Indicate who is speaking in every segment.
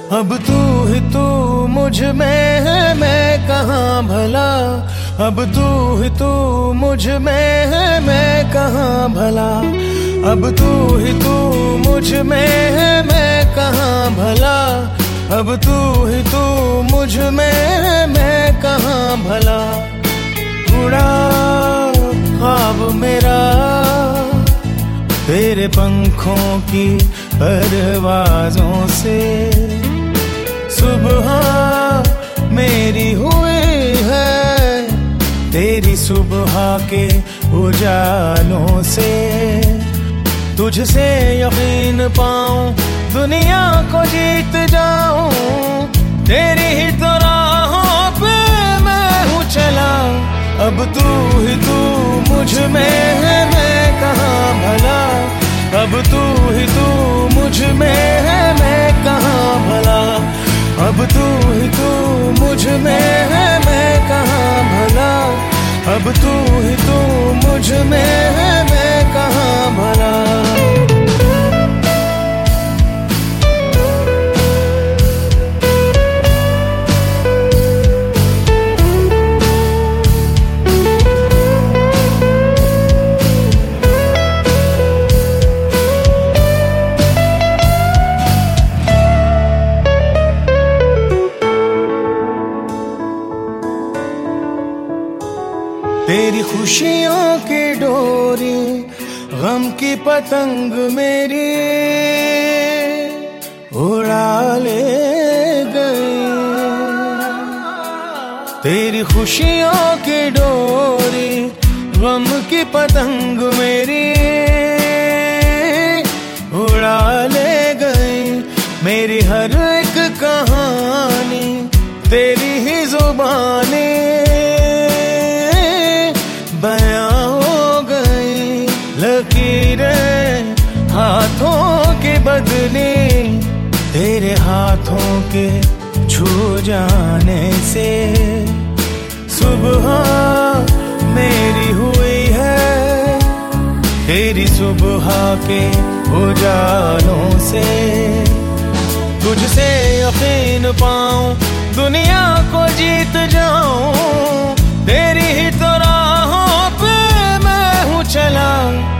Speaker 1: अब तू ही तू मुझ में है, मैं कहाँ भला। अब तू ही तू मुझ में है, मैं कहाँ भला। अब तू ही तू मुझ में है, मैं कहाँ भला। अब तू ही तू मुझ में है, मैं कहाँ भला। उड़ा ख्वाब मेरा तेरे पंखों की परवाज़ों से। सुबह मेरी हुई है तेरी सुबह के उजालों से। तुझसे यकीन पाऊं दुनिया को जीत जाऊं, तेरी ही तो राहों पे मैं हूँ चला। अब तू ही तू मुझ में है, मैं कहाँ भला। अब तू ही तू मुझ में है, मैं कहाँ भला। अब तू ही तू मुझ में है, मैं कहाँ भला। अब तू ही तू मुझ में है, मैं कहाँ भला। तेरी खुशियों की डोरी गम की पतंग मेरी उड़ा ले गई। तेरी खुशियों की डोरी गम की पतंग मेरी उड़ा ले गई। मेरी हर एक कहानी तेरी ही जुबानी बयां हो गई। लकीरें हाथों की बदली तेरे हाथों के छू जाने से। सुबह मेरी हुई है तेरी सुबह के उजालों से। तुझसे यकीन पाऊं दुनिया को जीत जाऊं, तेरी ही तो राहों पे मैं हूँ चला।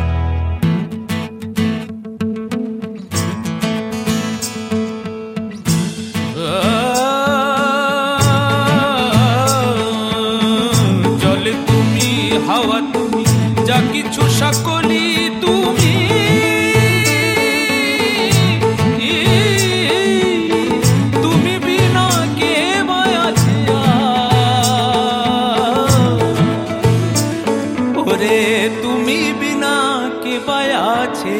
Speaker 2: जल तुमी हवा तुमी जा किछु सकली तुमी। তুমি বিনা কে পায়াছে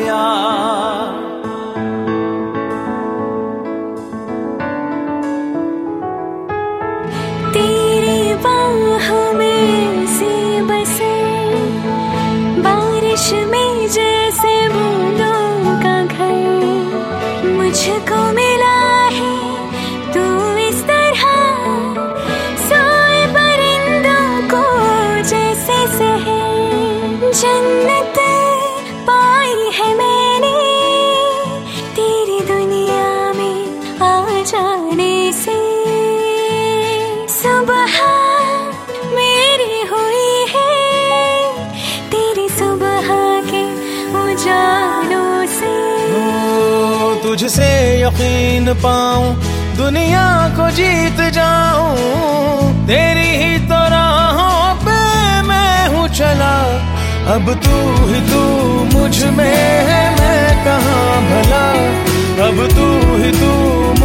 Speaker 3: तेरी बाहों में सी बसे बारिश में जैसे बूंदों का घर। मुझको मिला है तू इस तरह सोए परिंदों को जैसे सहे। जन्नत पाई है मैंने तेरी दुनिया में आ जाने से। सुबह मेरी हुई है तेरी सुबह के उजालों से।
Speaker 1: तुझसे यकीन पाऊं दुनिया को जीत जाऊं, तेरी ही तो राहों पे मैं हूँ चला। अब तू ही तू मुझ में है, मैं कहाँ भला। अब तू ही तू